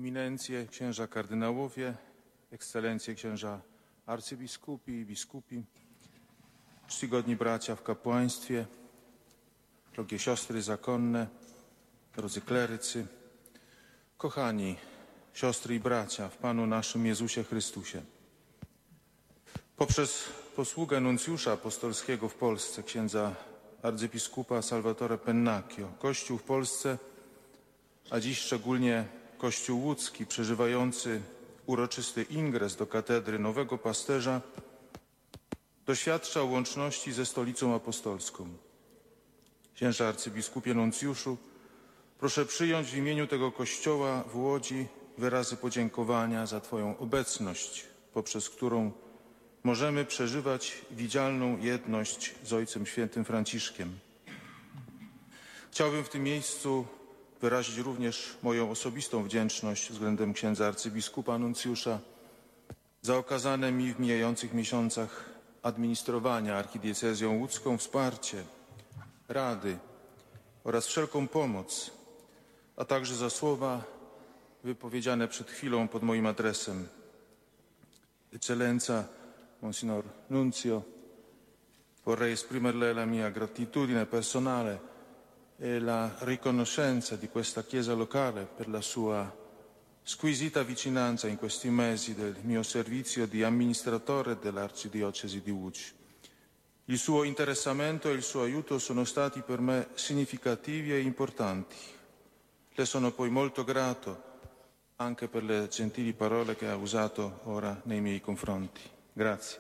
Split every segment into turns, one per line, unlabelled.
Eminencje, księża kardynałowie, ekscelencje księża arcybiskupi i biskupi, czcigodni bracia w kapłaństwie, drogie siostry zakonne, drodzy klerycy, kochani siostry i bracia w Panu naszym Jezusie Chrystusie. Poprzez posługę nuncjusza apostolskiego w Polsce, księdza arcybiskupa Salvatore Pennacchio, Kościół w Polsce, a dziś szczególnie Kościół łódzki, przeżywający uroczysty ingres do katedry nowego pasterza, doświadcza łączności ze Stolicą Apostolską. Księże arcybiskupie nuncjuszu, proszę przyjąć w imieniu tego Kościoła w Łodzi wyrazy podziękowania za Twoją obecność, poprzez którą możemy przeżywać widzialną jedność z Ojcem Świętym Franciszkiem. Chciałbym w tym miejscu wyrazić również moją osobistą wdzięczność względem księdza arcybiskupa nuncjusza za okazane mi w mijających miesiącach administrowania archidiecezją łódzką wsparcie, rady oraz wszelką pomoc, a także za słowa wypowiedziane przed chwilą pod moim adresem. Eccellenza, Monsignor Nunzio, vorrei esprimerle la mia gratitudine personale e la riconoscenza di questa Chiesa locale per la sua squisita vicinanza in questi mesi del mio servizio di amministratore dell'Arcidiocesi di Łódź. Il suo interessamento e il suo aiuto sono stati per me significativi e importanti. Le sono poi molto grato anche per le gentili parole che ha usato ora nei miei confronti. Grazie.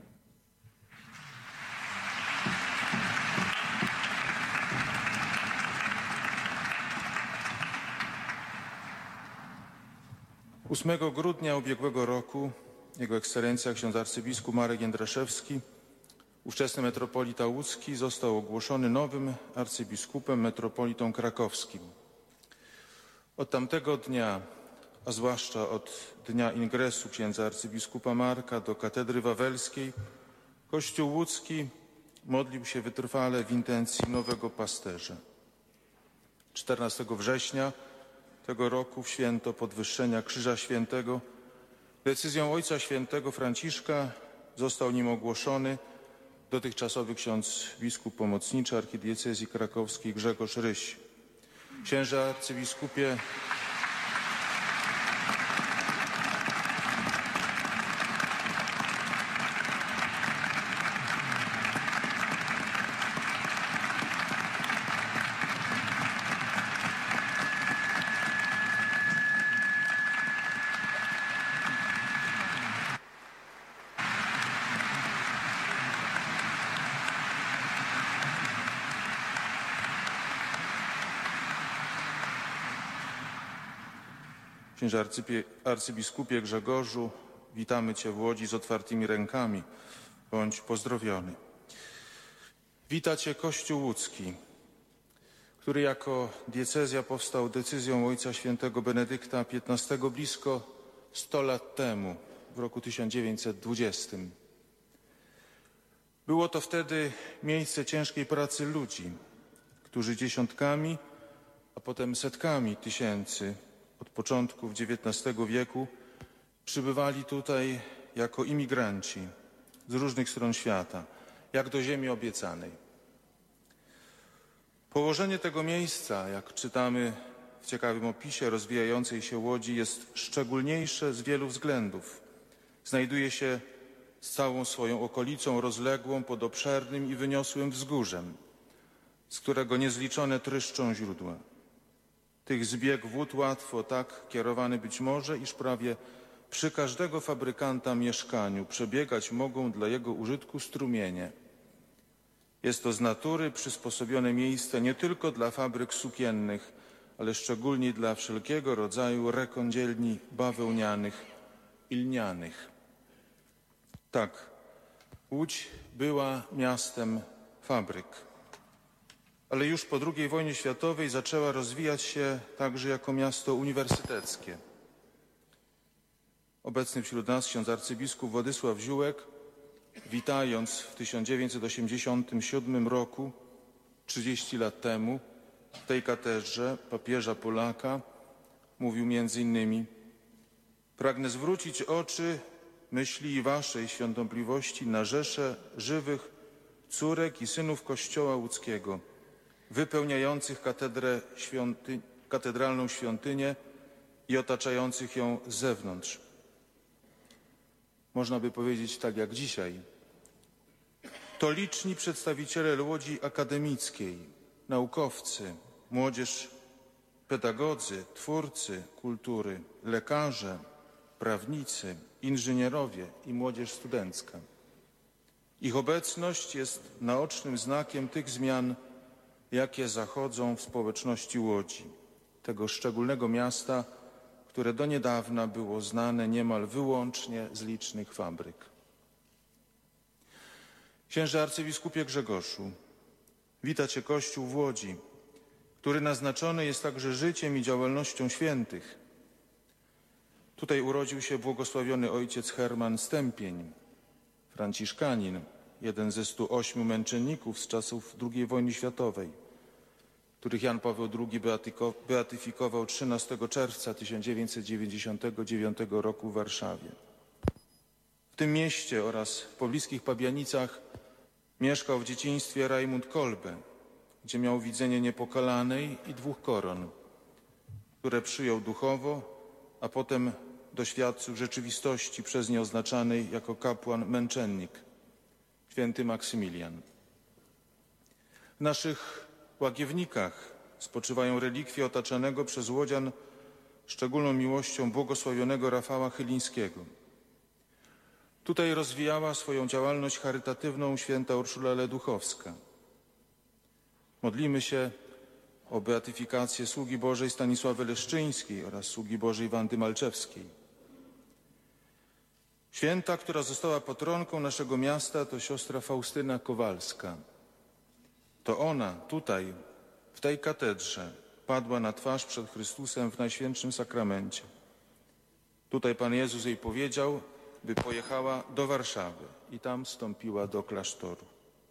8 grudnia ubiegłego roku Jego Ekscelencja ksiądz arcybiskup Marek Jędraszewski, ówczesny metropolita łódzki, został ogłoszony nowym arcybiskupem metropolitą krakowskim. Od tamtego dnia, a zwłaszcza od dnia ingresu księdza arcybiskupa Marka do katedry wawelskiej, Kościół łódzki modlił się wytrwale w intencji nowego pasterza. 14 września tego roku, w święto podwyższenia Krzyża Świętego, decyzją Ojca Świętego Franciszka został nim ogłoszony dotychczasowy ksiądz biskup pomocniczy archidiecezji krakowskiej Grzegorz Ryś. Księże arcybiskupie, księże arcybiskupie Grzegorzu, witamy Cię w Łodzi z otwartymi rękami. Bądź pozdrowiony. Wita Cię Kościół łódzki, który jako diecezja powstał decyzją Ojca Świętego Benedykta XV blisko 100 lat temu, w roku 1920. Było to wtedy miejsce ciężkiej pracy ludzi, którzy dziesiątkami, a potem setkami tysięcy od początków XIX wieku przybywali tutaj jako imigranci z różnych stron świata, jak do ziemi obiecanej. Położenie tego miejsca, jak czytamy w ciekawym opisie rozwijającej się Łodzi, jest szczególniejsze z wielu względów. Znajduje się z całą swoją okolicą rozległą pod obszernym i wyniosłym wzgórzem, z którego niezliczone tryszczą źródła. Tych zbieg wód łatwo tak kierowany być może, iż prawie przy każdego fabrykanta mieszkaniu przebiegać mogą dla jego użytku strumienie. Jest to z natury przysposobione miejsce nie tylko dla fabryk sukiennych, ale szczególnie dla wszelkiego rodzaju rekądzielni bawełnianych i lnianych. Tak, Łódź była miastem fabryk, ale już po II wojnie światowej zaczęła rozwijać się także jako miasto uniwersyteckie. Obecny wśród nas ksiądz arcybiskup Władysław Ziółek, witając w 1987 roku, 30 lat temu, w tej katedrze papieża Polaka, mówił między innymi: pragnę zwrócić oczy, myśli i waszej świątobliwości na rzesze żywych córek i synów Kościoła łódzkiego, wypełniających katedralną świątynię i otaczających ją z zewnątrz. Można by powiedzieć tak jak dzisiaj. To liczni przedstawiciele Łodzi akademickiej, naukowcy, młodzież, pedagodzy, twórcy kultury, lekarze, prawnicy, inżynierowie i młodzież studencka. Ich obecność jest naocznym znakiem tych zmian, jakie zachodzą w społeczności Łodzi, tego szczególnego miasta, które do niedawna było znane niemal wyłącznie z licznych fabryk. Księże arcybiskupie Grzegorzu, wita Cię Kościół w Łodzi, który naznaczony jest także życiem i działalnością świętych. Tutaj urodził się błogosławiony ojciec Herman Stępień, franciszkanin, jeden ze 108 męczenników z czasów II wojny światowej, których Jan Paweł II beatyfikował 13 czerwca 1999 roku w Warszawie. W tym mieście oraz w pobliskich Pabianicach mieszkał w dzieciństwie Rajmund Kolbe, gdzie miał widzenie niepokalanej i 2 koron, które przyjął duchowo, a potem doświadczył rzeczywistości przez nie oznaczanej jako kapłan-męczennik, święty Maksymilian. W naszych łagiewnikach spoczywają relikwie otaczanego przez łodzian szczególną miłością błogosławionego Rafała Chylińskiego. Tutaj rozwijała swoją działalność charytatywną święta Urszula Leduchowska. Modlimy się o beatyfikację sługi Bożej Stanisławy Leszczyńskiej oraz sługi Bożej Wandy Malczewskiej. Święta, która została patronką naszego miasta, to siostra Faustyna Kowalska. To ona tutaj, w tej katedrze, padła na twarz przed Chrystusem w Najświętszym Sakramencie. Tutaj Pan Jezus jej powiedział, by pojechała do Warszawy i tam wstąpiła do klasztoru.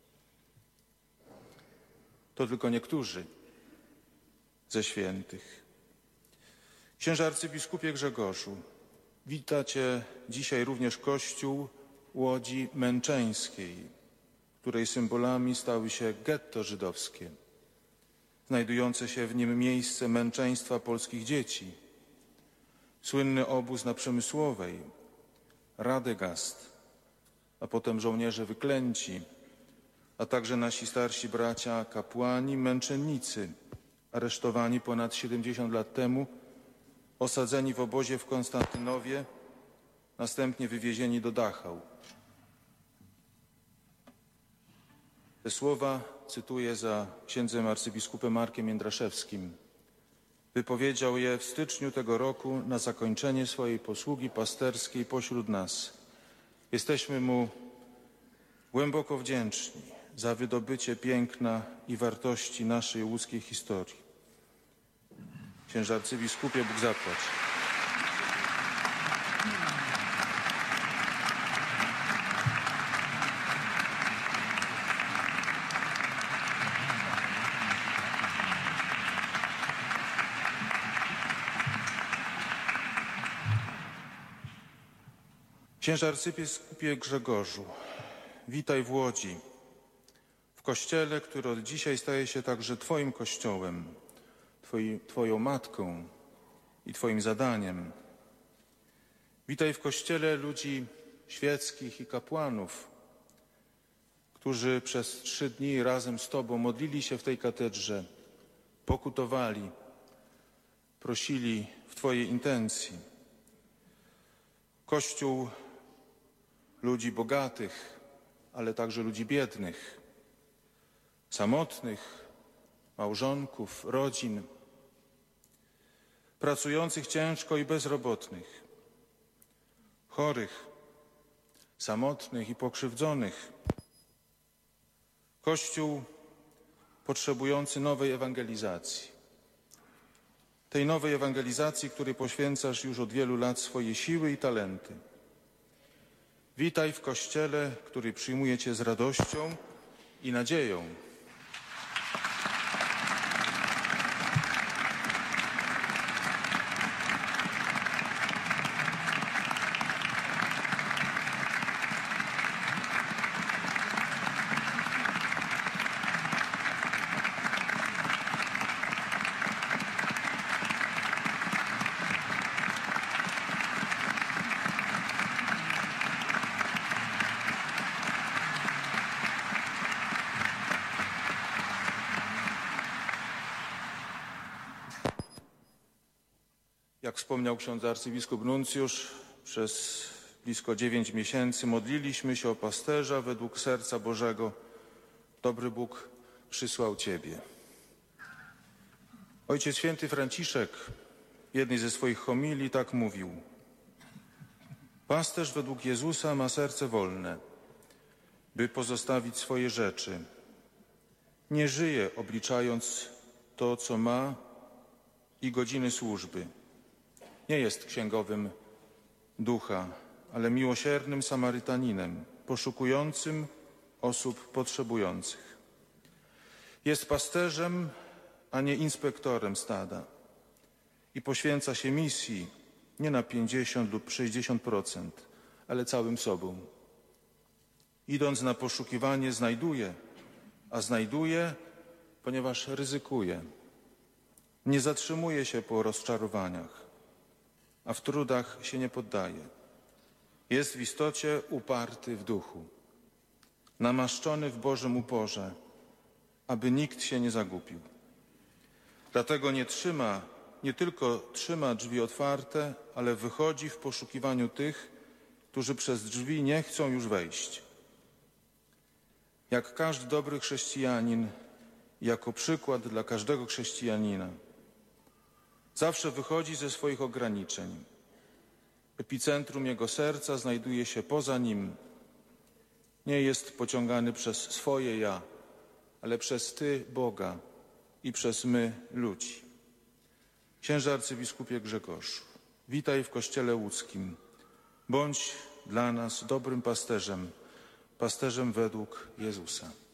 To tylko niektórzy ze świętych. Księże arcybiskupie Grzegorzu, wita Cię dzisiaj również Kościół Łodzi Męczeńskiej, której symbolami stały się getto żydowskie, znajdujące się w nim miejsce męczeństwa polskich dzieci, słynny obóz na Przemysłowej, Radegast, a potem żołnierze wyklęci, a także nasi starsi bracia kapłani, męczennicy, aresztowani ponad 70 lat temu, osadzeni w obozie w Konstantynowie, następnie wywiezieni do Dachau. Te słowa cytuję za księdzem arcybiskupem Markiem Jędraszewskim. Wypowiedział je w styczniu tego roku na zakończenie swojej posługi pasterskiej pośród nas. Jesteśmy mu głęboko wdzięczni za wydobycie piękna i wartości naszej łódzkiej historii. Księże arcybiskupie, Bóg zapłać. Księże arcybiskupie Grzegorzu, witaj w Łodzi, w kościele, który od dzisiaj staje się także Twoim kościołem, Twoją matką i Twoim zadaniem. Witaj w kościele ludzi świeckich i kapłanów, którzy przez 3 dni razem z Tobą modlili się w tej katedrze, pokutowali, prosili w Twojej intencji. Kościół ludzi bogatych, ale także ludzi biednych, samotnych, małżonków, rodzin, pracujących ciężko i bezrobotnych, chorych, samotnych i pokrzywdzonych. Kościół potrzebujący nowej ewangelizacji. Tej nowej ewangelizacji, której poświęcasz już od wielu lat swoje siły i talenty. Witaj w Kościele, który przyjmuje Cię z radością i nadzieją. wspomniał ksiądz arcybiskup nuncjusz, przez blisko 9 miesięcy modliliśmy się o pasterza według serca Bożego. Dobry Bóg przysłał Ciebie. Ojciec Święty Franciszek w jednej ze swoich homilii tak mówił: pasterz według Jezusa ma serce wolne, by pozostawić swoje rzeczy. Nie żyje obliczając to, co ma i godziny służby. Nie jest księgowym ducha, ale miłosiernym Samarytaninem, poszukującym osób potrzebujących. Jest pasterzem, a nie inspektorem stada i poświęca się misji nie na 50 lub 60%, ale całym sobą. Idąc na poszukiwanie znajduje, a znajduje, ponieważ ryzykuje. Nie zatrzymuje się po rozczarowaniach, a w trudach się nie poddaje. Jest w istocie uparty w duchu, namaszczony w Bożym uporze, aby nikt się nie zagubił. Dlatego nie tylko trzyma drzwi otwarte, ale wychodzi w poszukiwaniu tych, którzy przez drzwi nie chcą już wejść. Jak każdy dobry chrześcijanin, jako przykład dla każdego chrześcijanina, zawsze wychodzi ze swoich ograniczeń. Epicentrum jego serca znajduje się poza nim. Nie jest pociągany przez swoje ja, ale przez Ty, Boga, i przez my, ludzi. Księże arcybiskupie Grzegorzu, witaj w Kościele Łódzkim. Bądź dla nas dobrym pasterzem, pasterzem według Jezusa.